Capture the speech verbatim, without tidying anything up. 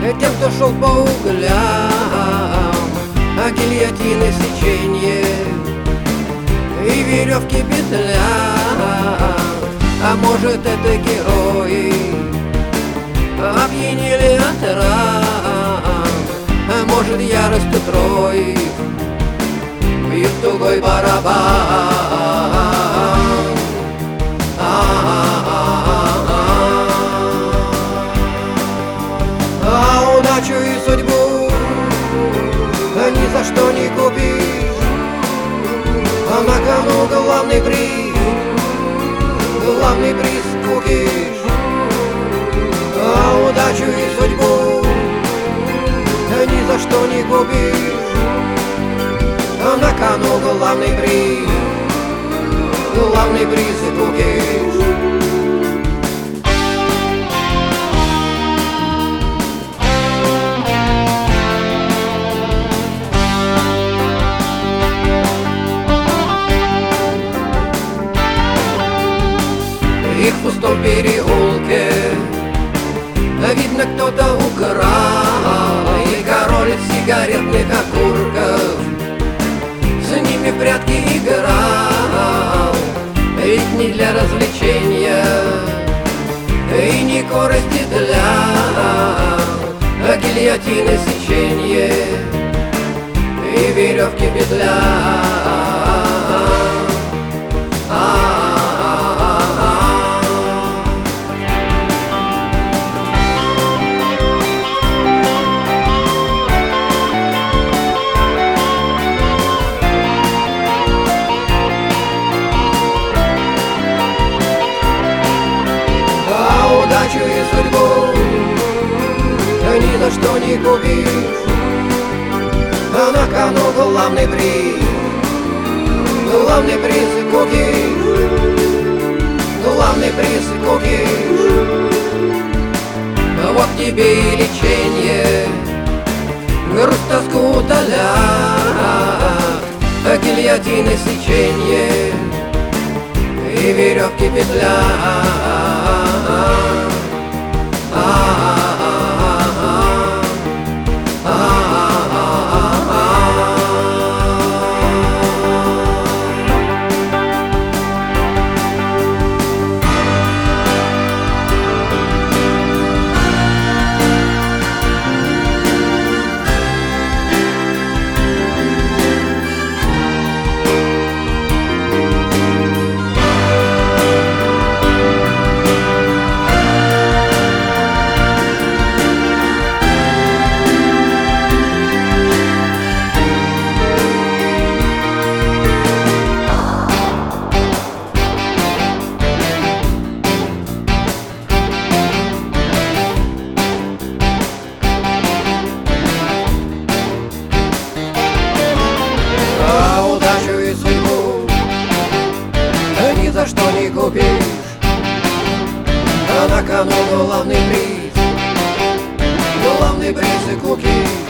Тем, кто шел по углям, а гильотины сеченье и веревки петля. А может, это герои опьянели от ран, а может, яростью троих бьют тугой барабан. А удачу и судьбу ни за что не купишь, а на кону главный приз, главный приз купишь. А удачу и судьбу ни за что не купишь, а на кону главный приз, главный приз купишь. И в пустом переулке видно, кто-то украл, и король сигаретных окурков с ними в прятки играл. Ведь не для развлечения и не корости для гильотины сеченье и веревки петля. Удачу и судьбу ни за что не купишь, а на кону главный приз, главный приз купишь, главный приз купишь. Вот тебе и леченье, грусть, тоску утолят, гильотины сеченье и веревки петля. Ни за что не купишь, а на кону главный приз, главный приз и купишь.